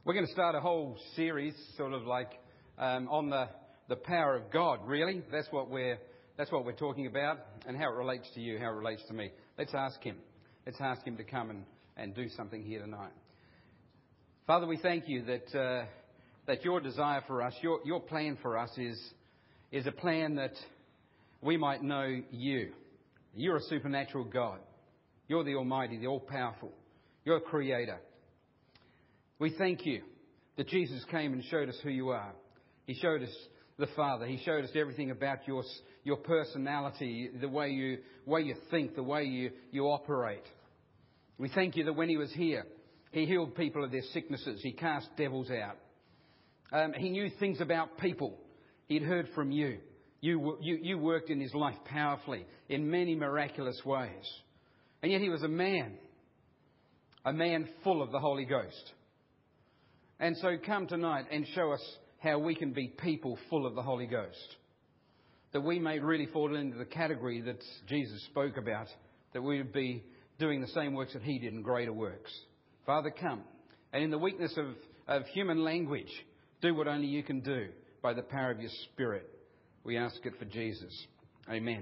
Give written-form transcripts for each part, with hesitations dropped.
We're going to start a whole series, sort of like on the power of God. Really, that's what we're talking about, and how it relates to you, how it relates to me. Let's ask Him. Let's ask Him to come and do something here tonight. Father, we thank you that your desire for us, your plan for us, is a plan that we might know you. You're a supernatural God. You're the Almighty, the All-Powerful. You're a Creator. We thank you that Jesus came and showed us who you are. He showed us the Father. He showed us everything about your personality, the way you think, the way you operate. We thank you that when He was here, He healed people of their sicknesses. He cast devils out. He knew things about people. He'd heard from you. You worked in His life powerfully in many miraculous ways. And yet He was a man full of the Holy Ghost. And so come tonight and show us how we can be people full of the Holy Ghost. That we may really fall into the category that Jesus spoke about. That we would be doing the same works that He did and greater works. Father, come. And in the weakness of human language, do what only you can do by the power of your Spirit. We ask it for Jesus. Amen.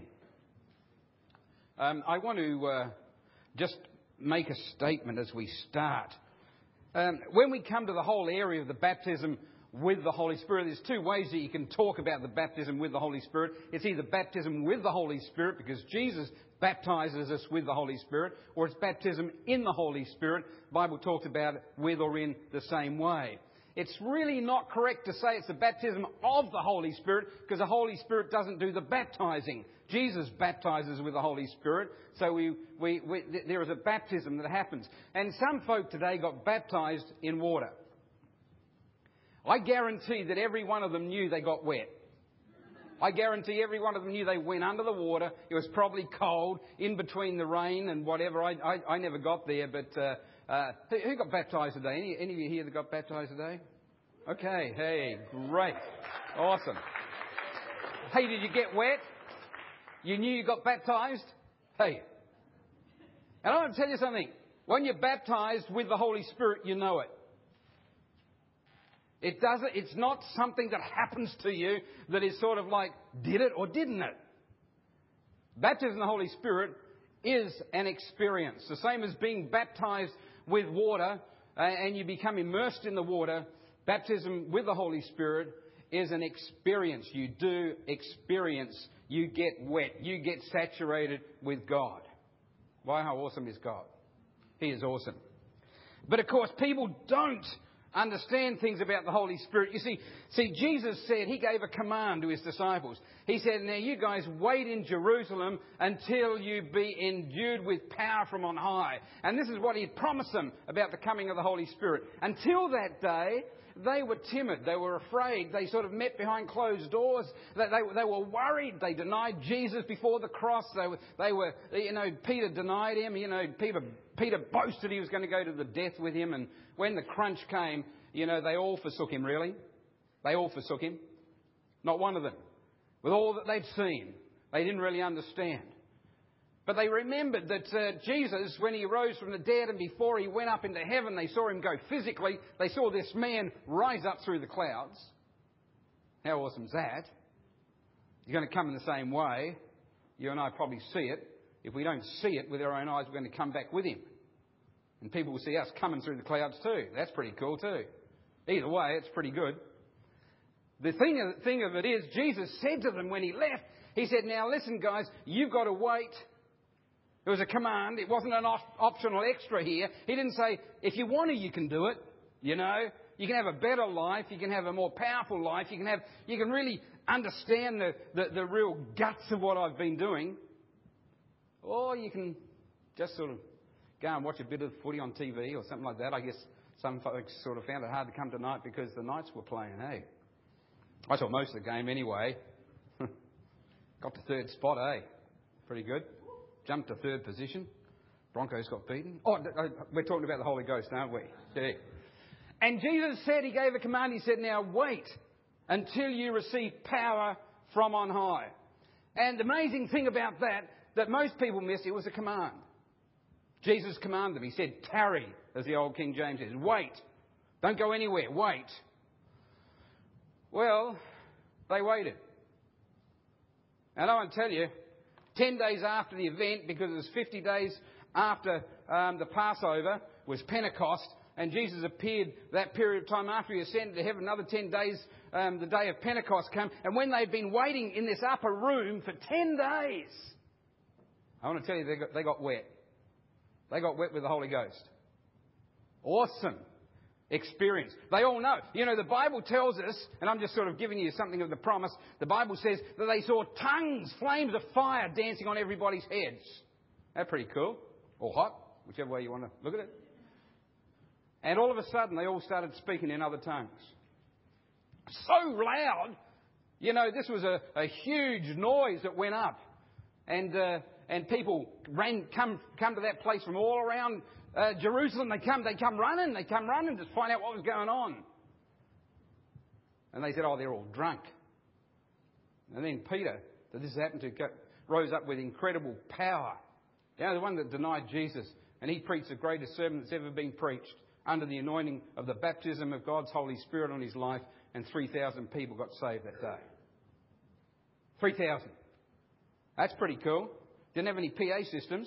I want to just make a statement as we start. When we come to the whole area of the baptism with the Holy Spirit, there's two ways that you can talk about the baptism with the Holy Spirit. It's either baptism with the Holy Spirit, because Jesus baptizes us with the Holy Spirit, or it's baptism in the Holy Spirit. The Bible talks about it with or in the same way. It's really not correct to say it's the baptism of the Holy Spirit, because the Holy Spirit doesn't do the baptizing. Jesus baptizes with the Holy Spirit, so there is a baptism that happens. And some folk today got baptized in water. I guarantee that every one of them knew they got wet. I guarantee every one of them knew they went under the water. It was probably cold, in between the rain and whatever. I never got there, but who got baptized today? Any of you here that got baptized today? Okay, hey, great. Awesome. Hey, did you get wet? You knew you got baptized? Hey. And I want to tell you something. When you're baptized with the Holy Spirit, you know it. It's not something that happens to you that is sort of like, did it or didn't it? Baptism in the Holy Spirit is an experience. The same as being baptized with water and you become immersed in the water. Baptism with the Holy Spirit is an experience. You do experience. You get wet. You get saturated with God. Why, how awesome is God? He is awesome. But of course, people don't understand things about the Holy Spirit. You see, Jesus said, He gave a command to His disciples. He said, now you guys wait in Jerusalem until you be endued with power from on high. And this is what He had promised them about the coming of the Holy Spirit. Until that day, they were timid. They were afraid. They sort of met behind closed doors. They were worried. They denied Jesus before the cross. They were, Peter denied Him. Peter boasted he was going to go to the death with Him. And when the crunch came, they all forsook Him, really. They all forsook Him. Not one of them. With all that they'd seen, they didn't really understand. But they remembered that Jesus, when He rose from the dead and before He went up into heaven, they saw Him go physically. They saw this man rise up through the clouds. How awesome is that? He's going to come in the same way. You and I probably see it. If we don't see it with our own eyes, we're going to come back with Him. And people will see us coming through the clouds too. That's pretty cool too. Either way, it's pretty good. The thing of it is, Jesus said to them when He left, He said, now listen guys, you've got to wait. It was a command. It wasn't an optional extra here. He didn't say, if you want to, you can do it. You can have a better life. You can have a more powerful life. You can really understand the real guts of what I've been doing. Or you can just sort of go and watch a bit of footy on TV or something like that. I guess some folks sort of found it hard to come tonight because the Knights were playing, hey? I saw most of the game anyway. Got to third spot, eh? Pretty good. Jumped to third position. Broncos got beaten. Oh, we're talking about the Holy Ghost, aren't we? Yeah. And Jesus said, He gave a command. He said, now wait until you receive power from on high. And the amazing thing about that most people miss, it was a command. Jesus commanded them. He said, tarry, as the old King James says. Wait. Don't go anywhere. Wait. Well, they waited. And I want to tell you, 10 days after the event, because it was 50 days after the Passover, was Pentecost, and Jesus appeared that period of time after he ascended to heaven. Another 10 days, the day of Pentecost came. And when they'd been waiting in this upper room for 10 days, I want to tell you, they got wet. They got wet with the Holy Ghost. Awesome experience. They all know. You know, the Bible tells us, and I'm just sort of giving you something of the promise, the Bible says that they saw tongues, flames of fire dancing on everybody's heads. That's pretty cool. Or hot, whichever way you want to look at it. And all of a sudden, they all started speaking in other tongues. So loud, you know, this was a huge noise that went up. And people come to that place from all around Jerusalem. They come running to find out what was going on. And they said, oh, they're all drunk. And then Peter, that this happened to, rose up with incredible power. You know, the one that denied Jesus. And he preached the greatest sermon that's ever been preached, under the anointing of the baptism of God's Holy Spirit on his life, and 3,000 people got saved that day. 3,000. That's pretty cool. Didn't have any PA systems.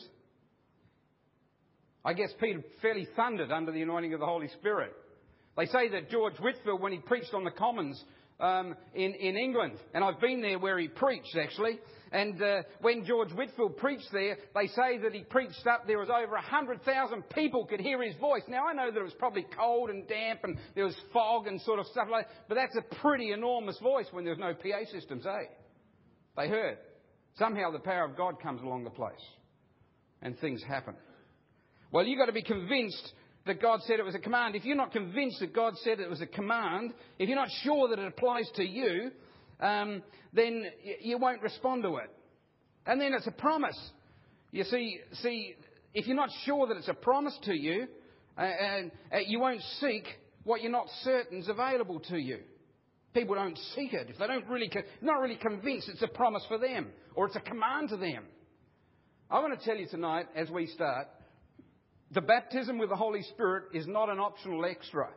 I guess Peter fairly thundered under the anointing of the Holy Spirit. They say that George Whitefield, when he preached on the Commons in England, and I've been there where he preached actually, and when George Whitefield preached there, they say that he preached up, there was over 100,000 people could hear his voice. Now I know that it was probably cold and damp and there was fog and sort of stuff like that, but that's a pretty enormous voice when there's no PA systems, eh? They heard. Somehow the power of God comes along the place and things happen. Well, you've got to be convinced that God said it was a command. If you're not convinced that God said it was a command, if you're not sure that it applies to you, then you won't respond to it. And then it's a promise. You see, if you're not sure that it's a promise to you, you won't seek what you're not certain is available to you. People don't seek it. If they don't not really convinced it's a promise for them or it's a command to them. I want to tell you tonight, as we start, the baptism with the Holy Spirit is not an optional extra.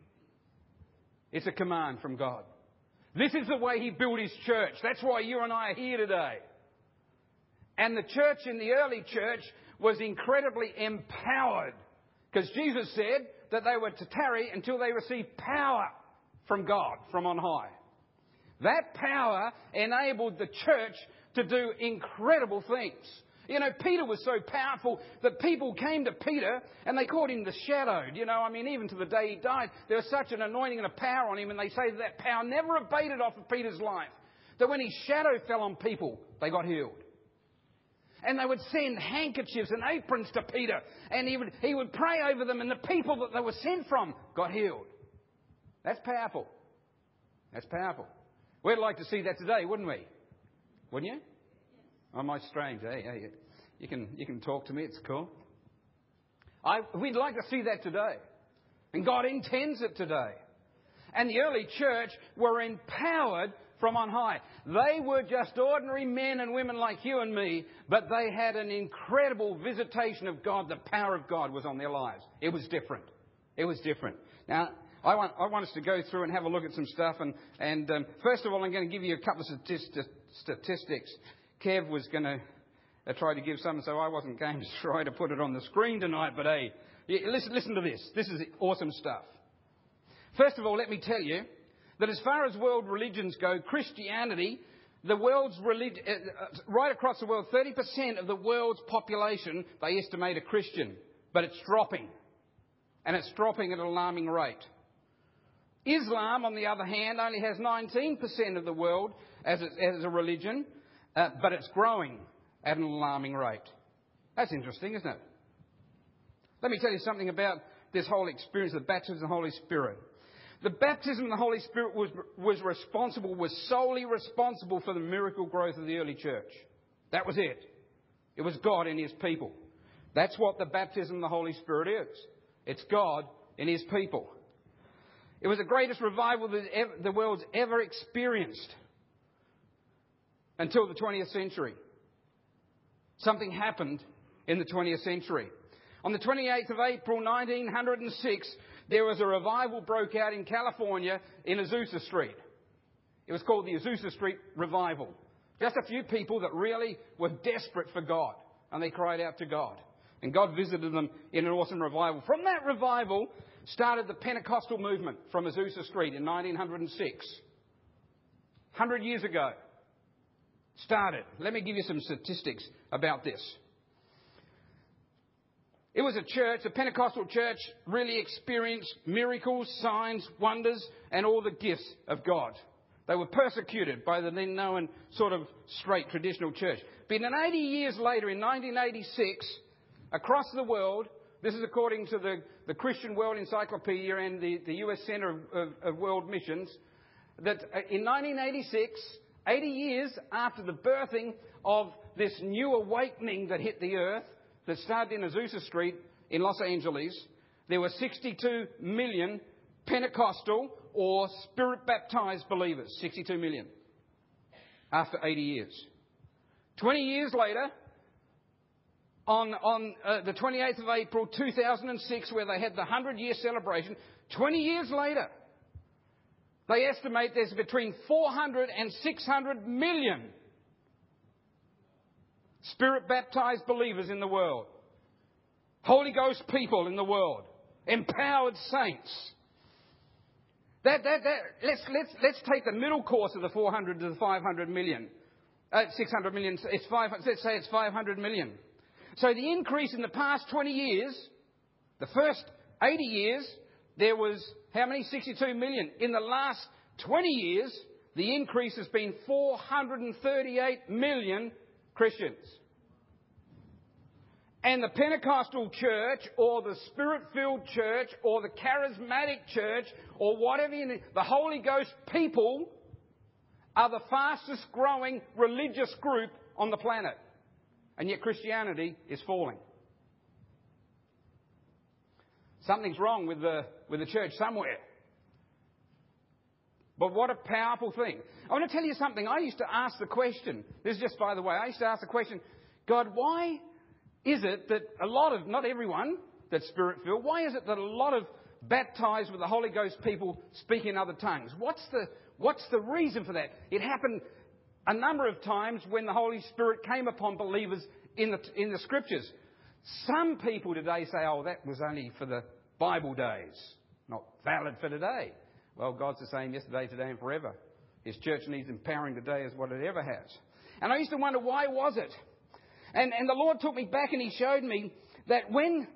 It's a command from God. This is the way He built His church. That's why you and I are here today. And the church in the early church was incredibly empowered, because Jesus said that they were to tarry until they received power from God, from on high. That power enabled the church to do incredible things. You know, Peter was so powerful that people came to Peter and they called him the Shadowed. You know, I mean, even to the day he died, there was such an anointing and a power on him, and they say that power never abated off of Peter's life. That when his shadow fell on people, they got healed. And they would send handkerchiefs and aprons to Peter, and he would pray over them, and the people that they were sent from got healed. That's powerful. That's powerful. We'd like to see that today, wouldn't we? Wouldn't you? Am I strange? Hey, you can talk to me. It's cool. We'd like to see that today. And God intends it today. And the early church were empowered from on high. They were just ordinary men and women like you and me, but they had an incredible visitation of God. The power of God was on their lives. It was different. It was different. Now, I want us to go through and have a look at some stuff. And first of all, I'm going to give you a couple of statistics. Kev was going to try to give some, so I wasn't going to try to put it on the screen tonight. But hey, listen to this. This is awesome stuff. First of all, let me tell you that as far as world religions go, Christianity, the world's right across the world, 30% of the world's population, they estimate, are Christian. But it's dropping. And it's dropping at an alarming rate. Islam, on the other hand, only has 19% of the world as a religion. But it's growing at an alarming rate. That's interesting, isn't it? Let me tell you something about this whole experience of the baptism of the Holy Spirit. The baptism of the Holy Spirit was solely responsible for the miracle growth of the early church. That was it. It was God in His people. That's what the baptism of the Holy Spirit is. It's God in His people. It was the greatest revival that the world's ever experienced. Until the 20th century. Something happened in the 20th century. On the 28th of April 1906, there was a revival broke out in California in Azusa Street. It was called the Azusa Street Revival. Just a few people that really were desperate for God, and they cried out to God. And God visited them in an awesome revival. From that revival started the Pentecostal movement from Azusa Street in 1906. 100 years ago. Started. Let me give you some statistics about this. It was a church, a Pentecostal church, really experienced miracles, signs, wonders, and all the gifts of God. They were persecuted by the then known sort of straight traditional church. But then 80 years later, in 1986, across the world, this is according to the Christian World Encyclopedia and the US Center of World Missions, that in 1986, 80 years after the birthing of this new awakening that hit the earth, that started in Azusa Street in Los Angeles, there were 62 million Pentecostal or Spirit-baptized believers. 62 million. After 80 years. 20 years later, on the 28th of April 2006, where they had the 100-year celebration, 20 years later, they estimate there's between 400 and 600 million Spirit-baptized believers in the world. Holy Ghost people in the world. Empowered saints. Let's take the middle course of the 400 to the 500 million. 600 million. Let's say it's 500 million. So the increase in the past 20 years, the first 80 years, there was how many? 62 million. In the last 20 years, the increase has been 438 million Christians. And the Pentecostal church or the Spirit-filled church or the charismatic church or whatever the Holy Ghost people are the fastest growing religious group on the planet. And yet Christianity is falling. Something's wrong with the church somewhere. But what a powerful thing. I want to tell you something. I used to ask the question, this is just by the way, I used to ask the question, God, why is it that a lot of, not everyone that's Spirit-filled, why is it that a lot of baptized with the Holy Ghost people speak in other tongues? What's the reason for that? It happened a number of times when the Holy Spirit came upon believers in the Scriptures. Some people today say, oh, that was only for the Bible days, not valid for today. Well, God's the same yesterday, today and forever. His church needs empowering today as what it ever has. And I used to wonder, why was it? And the Lord took me back and He showed me that when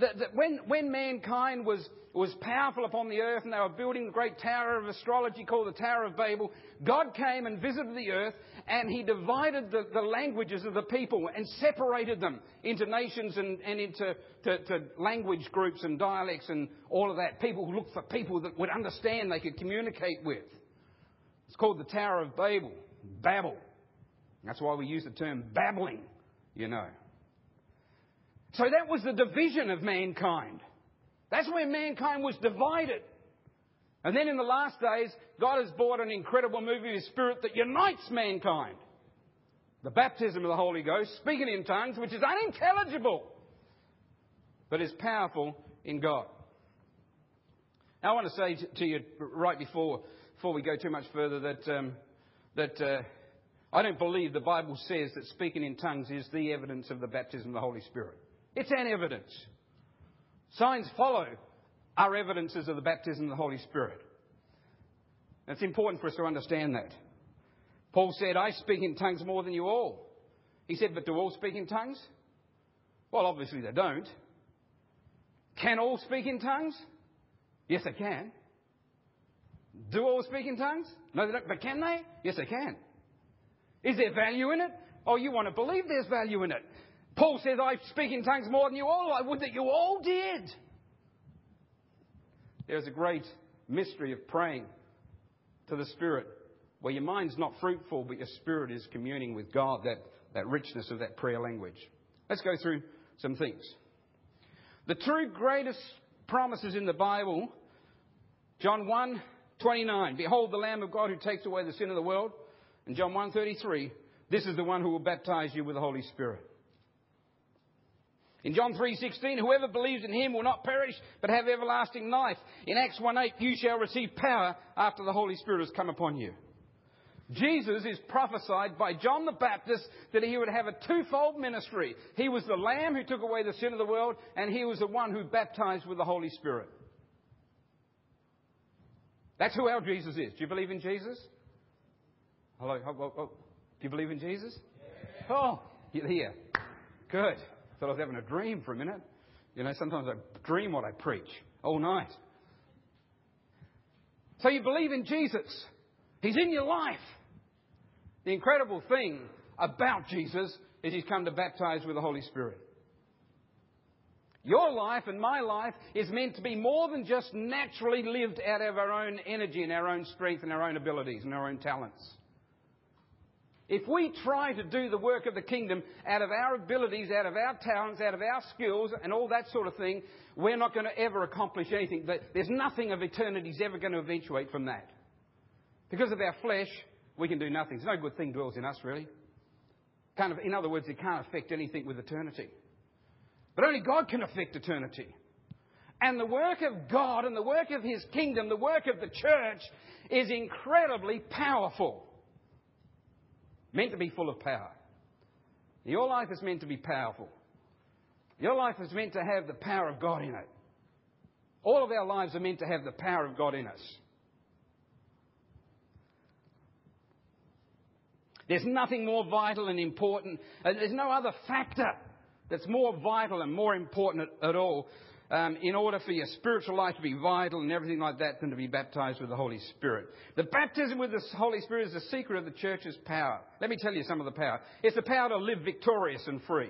mankind was powerful upon the earth and they were building the great tower of astrology called the Tower of Babel, God came and visited the earth and He divided the languages of the people and separated them into nations and into to language groups and dialects and all of that. People who looked for people that would understand, they could communicate with. It's called the Tower of Babel, Babel. That's why we use the term babbling, you know. So that was the division of mankind. That's where mankind was divided. And then in the last days, God has brought an incredible move of His Spirit that unites mankind. The baptism of the Holy Ghost, speaking in tongues, which is unintelligible, but is powerful in God. Now, I want to say to you right before we go too much further that I don't believe the Bible says that speaking in tongues is the evidence of the baptism of the Holy Spirit. It's an evidence. Signs follow are evidences of the baptism of the Holy Spirit. And it's important for us to understand that. Paul said, I speak in tongues more than you all. He said, but do all speak in tongues? Well, obviously they don't. Can all speak in tongues? Yes, they can. Do all speak in tongues? No, they don't. But can they? Yes, they can. Is there value in it? Oh, you want to believe there's value in it. Paul says, I speak in tongues more than you all. I would that you all did. There's a great mystery of praying to the Spirit where your mind's not fruitful, but your spirit is communing with God, that richness of that prayer language. Let's go through some things. The two greatest promises in the Bible, John 1:29, behold the Lamb of God who takes away the sin of the world. And John 1:33, this is the one who will baptize you with the Holy Spirit. In John 3:16, whoever believes in him will not perish, but have everlasting life. In Acts 1:8, you shall receive power after the Holy Spirit has come upon you. Jesus is prophesied by John the Baptist that he would have a twofold ministry. He was the Lamb who took away the sin of the world, and he was the one who baptized with the Holy Spirit. That's who our Jesus is. Do you believe in Jesus? Hello? Do you believe in Jesus? Yeah. Oh, you're here. Good. Thought I was having a dream for a minute. You know, sometimes I dream what I preach all night. So you believe in Jesus. He's in your life. The incredible thing about Jesus is he's come to baptize with the Holy Spirit. Your life and my life is meant to be more than just naturally lived out of our own energy and our own strength and our own abilities and our own talents. If we try to do the work of the kingdom out of our abilities, out of our talents, out of our skills and all that sort of thing, we're not going to ever accomplish anything. There's nothing of eternity's ever going to eventuate from that. Because of our flesh, we can do nothing. There's no good thing dwells in us, really. In other words, it can't affect anything with eternity. But only God can affect eternity. And the work of God and the work of His kingdom, the work of the church, is incredibly powerful. Meant to be full of power. Your life is meant to be powerful. Your life is meant to have the power of God in it. All of our lives are meant to have the power of God in us. There's nothing more vital and important. There's no other factor that's more vital and more important at all in order for your spiritual life to be vital and everything like that than to be baptized with the Holy Spirit. The baptism with the Holy Spirit is the secret of the church's power. Let me tell you some of the power. It's the power to live victorious and free.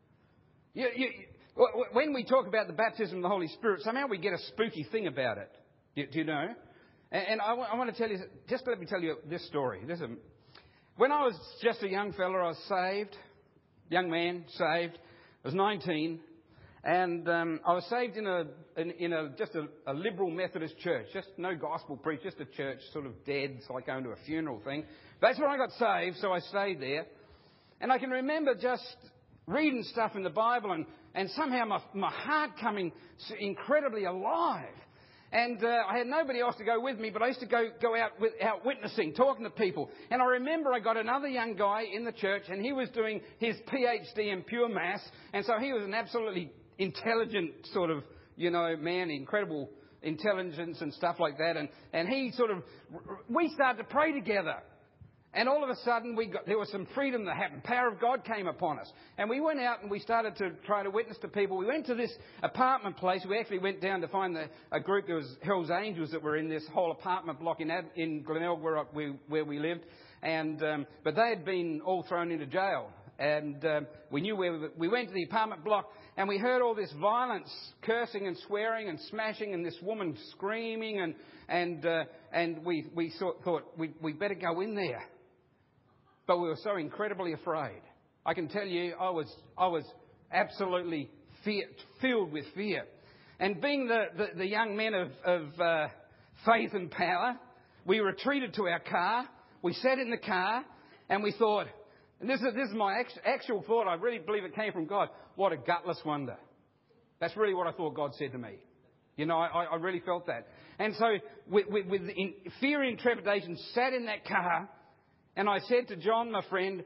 When we talk about the baptism of the Holy Spirit, somehow we get a spooky thing about it. Do you know? And I want to tell you, just let me tell you this story. When I was just a young fella, I was saved, young man, saved. I was 19, and I was saved in just a liberal Methodist church, just no gospel preach, just a church, sort of dead. It's like going to a funeral thing. That's when I got saved, so I stayed there. And I can remember just reading stuff in the Bible and somehow my heart coming incredibly alive. And I had nobody else to go with me, but I used to go out witnessing, talking to people. And I remember I got another young guy in the church, and he was doing his PhD in pure maths. And so he was an absolutely intelligent sort of, man, incredible intelligence and stuff like that. And we started to pray together. And all of a sudden, there was some freedom that happened. Power of God came upon us. And we went out and we started to try to witness to people. We went to this apartment place. We actually went down to find a group. There was Hell's Angels that were in this whole apartment block in Glenelg where we lived. But they had been all thrown into jail. And we knew where we went to the apartment block, and we heard all this violence, cursing and swearing and smashing, and this woman screaming. And we thought we better go in there. But we were so incredibly afraid. I can tell you, I was absolutely filled with fear. And being the young men of faith and power, we retreated to our car. We sat in the car, and we thought, and this is my actual thought. I really believe it came from God. What a gutless wonder. That's really what I thought God said to me. I really felt that. And so, with fear and trepidation, sat in that car. And I said to John, my friend,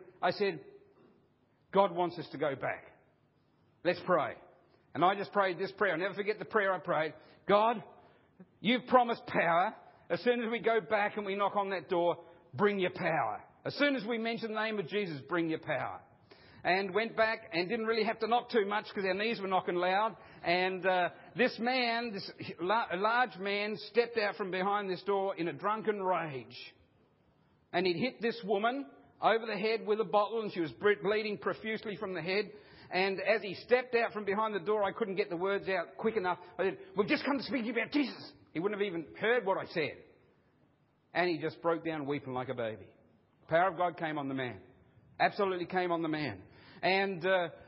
God wants us to go back. Let's pray. And I just prayed this prayer. I'll never forget the prayer I prayed. God, you've promised power. As soon as we go back and we knock on that door, bring your power. As soon as we mention the name of Jesus, bring your power. And went back and didn't really have to knock too much because our knees were knocking loud. And this large man, stepped out from behind this door in a drunken rage. And he'd hit this woman over the head with a bottle, and she was bleeding profusely from the head. And as he stepped out from behind the door, I couldn't get the words out quick enough. I said, "We've just come to speak to you about Jesus." He wouldn't have even heard what I said. And he just broke down weeping like a baby. The power of God came on the man. Absolutely came on the man. And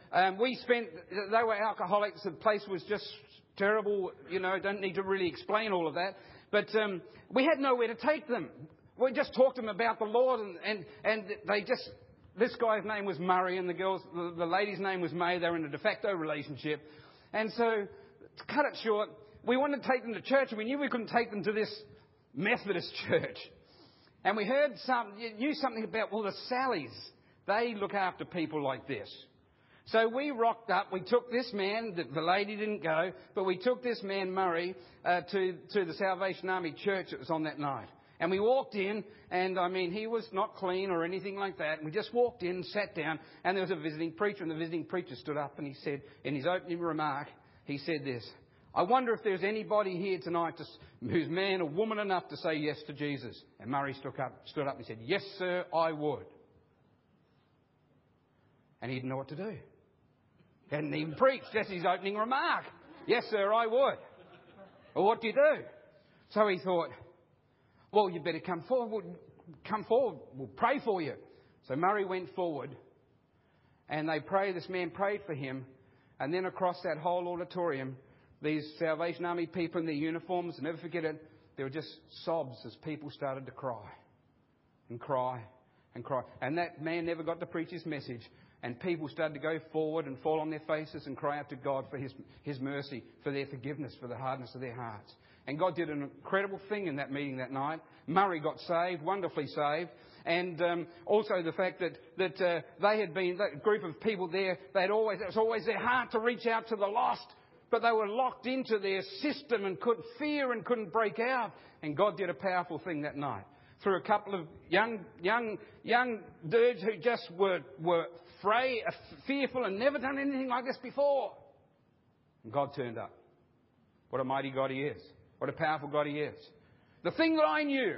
they were alcoholics. The place was just terrible. Don't need to really explain all of that. But we had nowhere to take them. We just talked to them about the Lord, and they just this guy's name was Murray and the lady's name was May. They were in a de facto relationship. And so, to cut it short, we wanted to take them to church, and we knew we couldn't take them to this Methodist church. And we knew something about, well, the Sallys, they look after people like this. So we rocked up. We took this man, the lady didn't go, but we took this man, Murray, to the Salvation Army church that was on that night. And we walked in, and he was not clean or anything like that. And we just walked in, sat down, and there was a visiting preacher, and the visiting preacher stood up and he said, in his opening remark, he said this: I wonder if there's anybody here tonight who's man or woman enough to say yes to Jesus. And Murray stood up and said, yes, sir, I would. And he didn't know what to do. He hadn't even preached. That's his opening remark. Yes, sir, I would. Well, what do you do? So he thought, well, you better come forward. Come forward. We'll pray for you. So Murray went forward, and this man prayed for him. And then across that whole auditorium, these Salvation Army people in their uniforms, I'll never forget it, there were just sobs as people started to cry and cry and cry. And that man never got to preach his message. And people started to go forward and fall on their faces and cry out to God for His mercy, for their forgiveness, for the hardness of their hearts. And God did an incredible thing in that meeting that night. Murray got saved, wonderfully saved. And also the fact that they had been, that group of people there, it was always their heart to reach out to the lost. But they were locked into their system and couldn't break out. And God did a powerful thing that night through a couple of young dudes who just were fearful and never done anything like this before. And God turned up. What a mighty God He is. What a powerful God He is. The thing that I knew,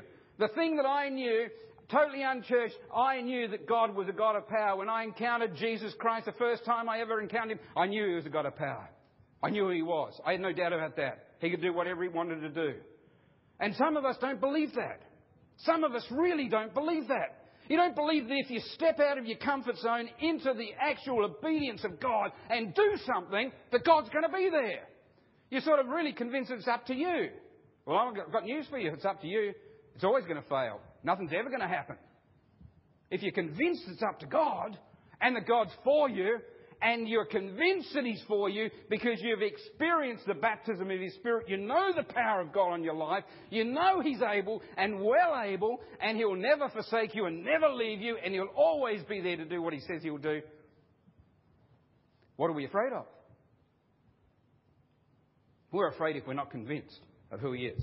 totally unchurched, I knew that God was a God of power. When I encountered Jesus Christ, the first time I ever encountered Him, I knew He was a God of power. I knew who He was. I had no doubt about that. He could do whatever He wanted to do. And some of us don't believe that. Some of us really don't believe that. You don't believe that if you step out of your comfort zone into the actual obedience of God and do something, that God's going to be there. You're sort of really convinced it's up to you. Well, I've got news for you. If it's up to you, it's always going to fail. Nothing's ever going to happen. If you're convinced it's up to God and that God's for you, and you're convinced that He's for you because you've experienced the baptism of His Spirit, you know the power of God on your life, you know He's able and well able, and He'll never forsake you and never leave you, and He'll always be there to do what He says He'll do. What are we afraid of? We're afraid if we're not convinced of who He is.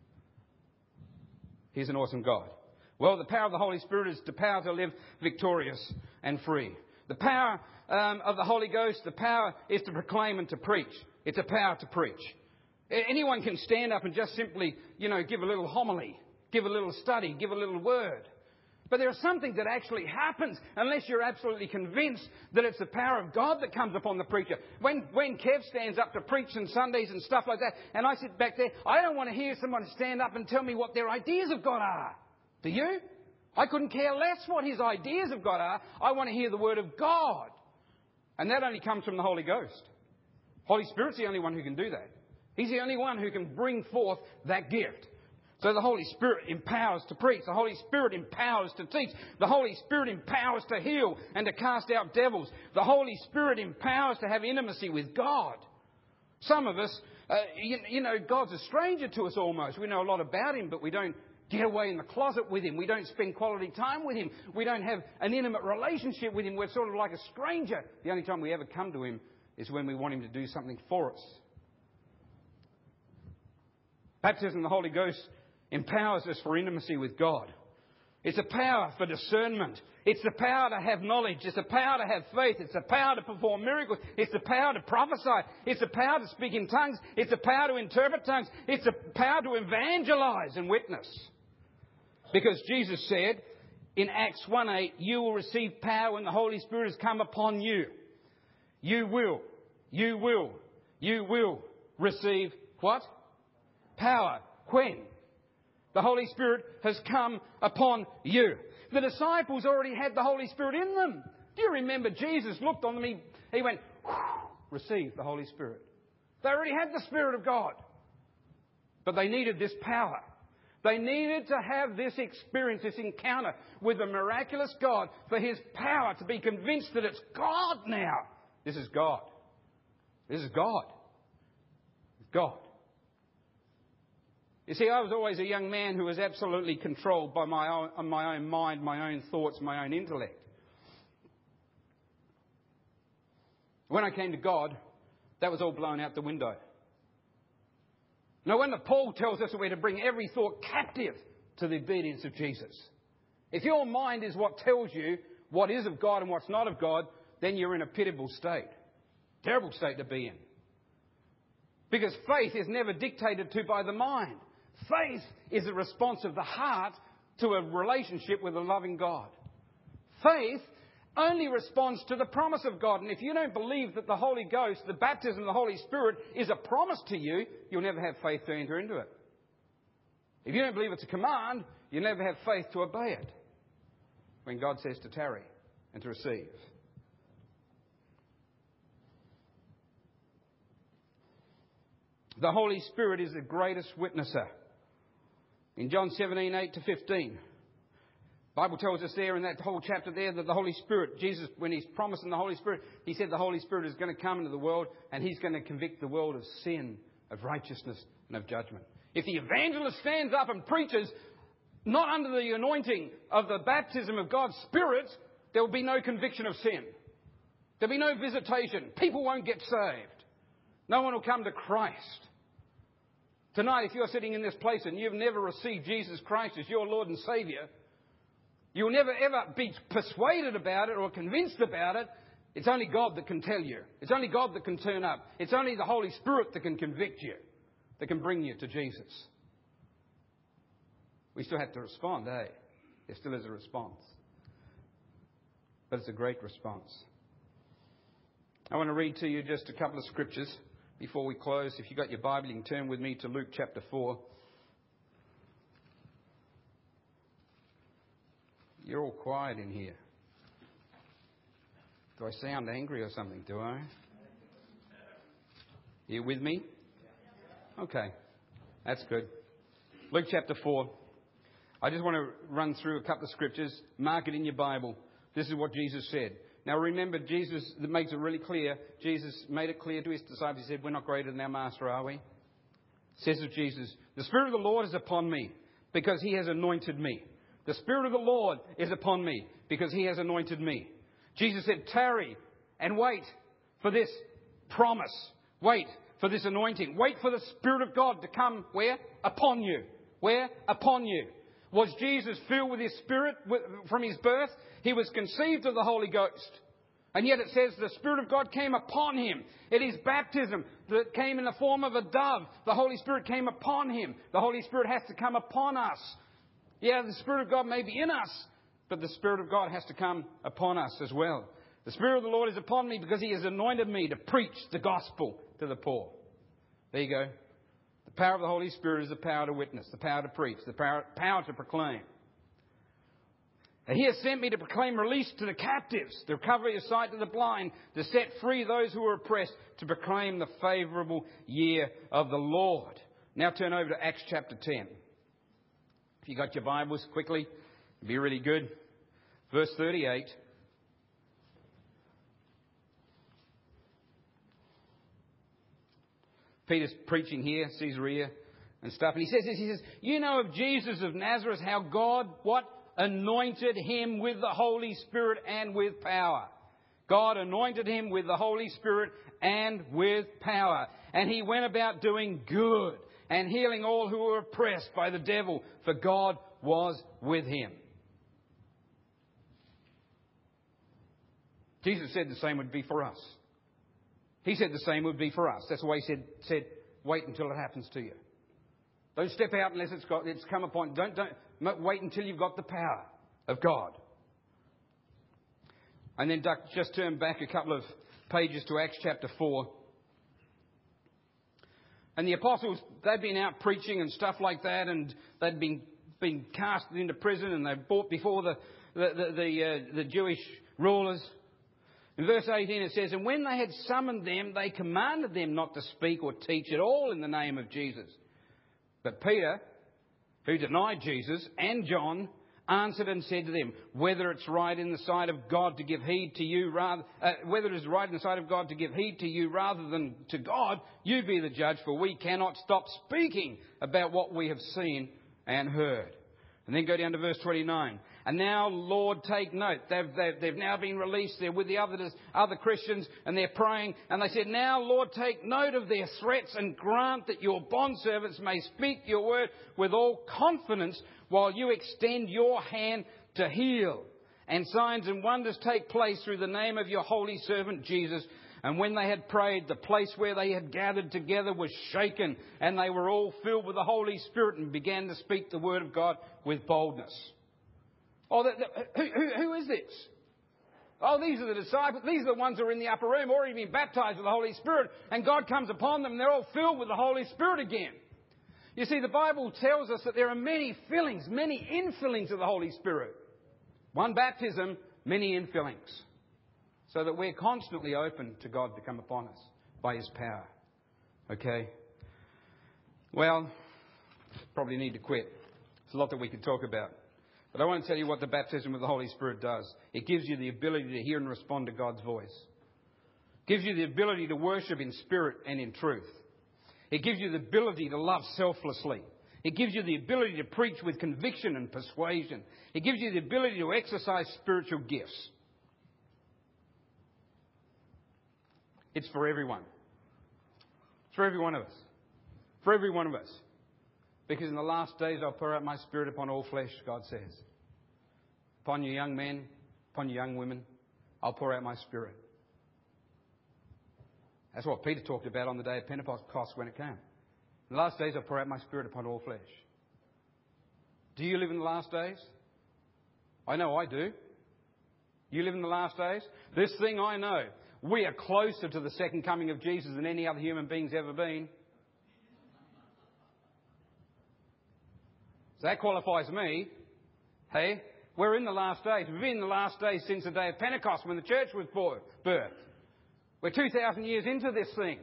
He's an awesome God. Well, the power of the Holy Spirit is the power to live victorious and free. The power of the Holy Ghost, the power is to proclaim and to preach. It's a power to preach. Anyone can stand up and just simply, give a little homily, give a little study, give a little word. But there's something that actually happens unless you're absolutely convinced that it's the power of God that comes upon the preacher. When Kev stands up to preach on Sundays and stuff like that, and I sit back there, I don't want to hear someone stand up and tell me what their ideas of God are. Do you? I couldn't care less what his ideas of God are. I want to hear the Word of God. And that only comes from the Holy Ghost. Holy Spirit's the only one who can do that. He's the only one who can bring forth that gift. So the Holy Spirit empowers to preach. The Holy Spirit empowers to teach. The Holy Spirit empowers to heal and to cast out devils. The Holy Spirit empowers to have intimacy with God. Some of us, God's a stranger to us almost. We know a lot about Him, but we don't get away in the closet with Him. We don't spend quality time with Him. We don't have an intimate relationship with Him. We're sort of like a stranger. The only time we ever come to Him is when we want Him to do something for us. Baptism of the Holy Ghost empowers us for intimacy with God. It's a power for discernment. It's the power to have knowledge. It's the power to have faith. It's the power to perform miracles. It's the power to prophesy. It's the power to speak in tongues. It's the power to interpret tongues. It's the power to evangelize and witness. Because Jesus said in Acts 1:8, you will receive power when the Holy Spirit has come upon you. You will receive what? Power. When? The Holy Spirit has come upon you. The disciples already had the Holy Spirit in them. Do you remember Jesus looked on them, he went, receive the Holy Spirit. They already had the Spirit of God. But they needed this power. They needed to have this experience, this encounter with the miraculous God for His power to be convinced that it's God now. This is God. This is God. It's God. You see, I was always a young man who was absolutely controlled by my own mind, my own thoughts, my own intellect. When I came to God, that was all blown out the window. No wonder Paul tells us that we're to bring every thought captive to the obedience of Jesus. If your mind is what tells you what is of God and what's not of God, then you're in a pitiable state. Terrible state to be in. Because faith is never dictated to by the mind. Faith is a response of the heart to a relationship with a loving God. Faith only responds to the promise of God. And if you don't believe that the Holy Ghost, the baptism of the Holy Spirit, is a promise to you, you'll never have faith to enter into it. If you don't believe it's a command, you'll never have faith to obey it. When God says to tarry and to receive. The Holy Spirit is the greatest witnesser. In John 17:8-15, the Bible tells us there in that whole chapter there that the Holy Spirit, Jesus, when He's promising the Holy Spirit, He said the Holy Spirit is going to come into the world and He's going to convict the world of sin, of righteousness and of judgment. If the evangelist stands up and preaches not under the anointing of the baptism of God's Spirit, there will be no conviction of sin. There'll be no visitation. People won't get saved. No one will come to Christ. Tonight, if you're sitting in this place and you've never received Jesus Christ as your Lord and Saviour, you'll never ever be persuaded about it or convinced about it. It's only God that can tell you. It's only God that can turn up. It's only the Holy Spirit that can convict you, that can bring you to Jesus. We still have to respond, eh? There still is a response. But it's a great response. I want to read to you just a couple of scriptures before we close. If you've got your Bible, you can turn with me to Luke chapter 4. You're all quiet in here. Do I sound angry or something, do I? You with me? Okay. That's good. Luke chapter 4. I just want to run through a couple of scriptures. Mark it in your Bible. This is what Jesus said. Now remember, Jesus makes it really clear. Jesus made it clear to His disciples. He said, we're not greater than our Master, are we? It says of Jesus, the Spirit of the Lord is upon me because He has anointed me. The Spirit of the Lord is upon me because He has anointed me. Jesus said, tarry and wait for this promise. Wait for this anointing. Wait for the Spirit of God to come where? Upon you. Where? Upon you. Was Jesus filled with His Spirit from His birth? He was conceived of the Holy Ghost. And yet it says the Spirit of God came upon Him. It is baptism that came in the form of a dove. The Holy Spirit came upon Him. The Holy Spirit has to come upon us. Yeah, the Spirit of God may be in us, but the Spirit of God has to come upon us as well. The Spirit of the Lord is upon me because He has anointed me to preach the gospel to the poor. There you go. The power of the Holy Spirit is the power to witness, the power to preach, the power to proclaim. And He has sent me to proclaim release to the captives, the recovery of sight to the blind, to set free those who are oppressed, to proclaim the favourable year of the Lord. Now turn over to Acts chapter 10. If you got your Bibles quickly, it'd be really good. Verse 38. Peter's preaching here, Caesarea and stuff. And he says this, he says, you know of Jesus of Nazareth, how God, what? Anointed Him with the Holy Spirit and with power. God anointed Him with the Holy Spirit and with power. And He went about doing good and healing all who were oppressed by the devil, for God was with Him. Jesus said the same would be for us. He said the same would be for us. That's why He said, wait until it happens to you. Don't step out unless it's come upon. Don't wait until you've got the power of God. And then just turn back a couple of pages to Acts chapter 4. And the apostles, they'd been out preaching and stuff like that, and they'd been cast into prison, and they brought before the Jewish rulers. In verse 18 it says, and when they had summoned them, they commanded them not to speak or teach at all in the name of Jesus. But Peter, who denied Jesus, and John, answered and said to them, whether it's right in the sight of God to give heed to you rather, whether it is right in the sight of God to give heed to you rather than to God, you be the judge, for we cannot stop speaking about what we have seen and heard. And then go down to verse 29. And now, Lord, take note. They've now been released. They're with the other Christians, and they're praying. And they said, now, Lord, take note of their threats and grant that your bondservants may speak your word with all confidence while you extend your hand to heal. And signs and wonders take place through the name of your holy servant Jesus. And when they had prayed, the place where they had gathered together was shaken, and they were all filled with the Holy Spirit and began to speak the word of God with boldness. Oh, who is this? Oh, these are the disciples. These are the ones who are in the upper room, already been baptized with the Holy Spirit, and God comes upon them, and they're all filled with the Holy Spirit again. You see, the Bible tells us that there are many fillings, many infillings of the Holy Spirit. One baptism, many infillings. So that we're constantly open to God to come upon us by His power. Okay? Well, probably need to quit. There's a lot that we could talk about. But I want to tell you what the baptism with the Holy Spirit does. It gives you the ability to hear and respond to God's voice. It gives you the ability to worship in spirit and in truth. It gives you the ability to love selflessly. It gives you the ability to preach with conviction and persuasion. It gives you the ability to exercise spiritual gifts. It's for everyone. It's for every one of us. For every one of us. Because in the last days I'll pour out my Spirit upon all flesh, God says. Upon you young men, upon you young women, I'll pour out my Spirit. That's what Peter talked about on the day of Pentecost when it came. In the last days I'll pour out my Spirit upon all flesh. Do you live in the last days? I know I do. You live in the last days? This thing I know. We are closer to the second coming of Jesus than any other human being's ever been. So that qualifies me. Hey, we're in the last days. We've been in the last days since the day of Pentecost when the church was birthed. We're 2,000 years into this thing.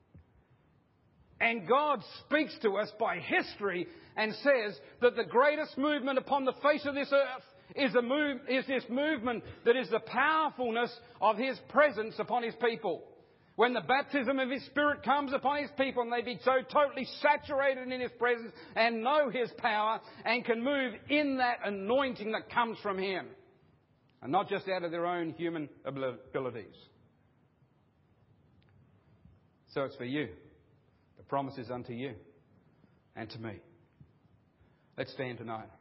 And God speaks to us by history and says that the greatest movement upon the face of this earth is this movement that is the powerfulness of His presence upon His people. When the baptism of His Spirit comes upon His people and they be so totally saturated in His presence and know His power and can move in that anointing that comes from Him. And not just out of their own human abilities. So it's for you. The promise is unto you and to me. Let's stand tonight.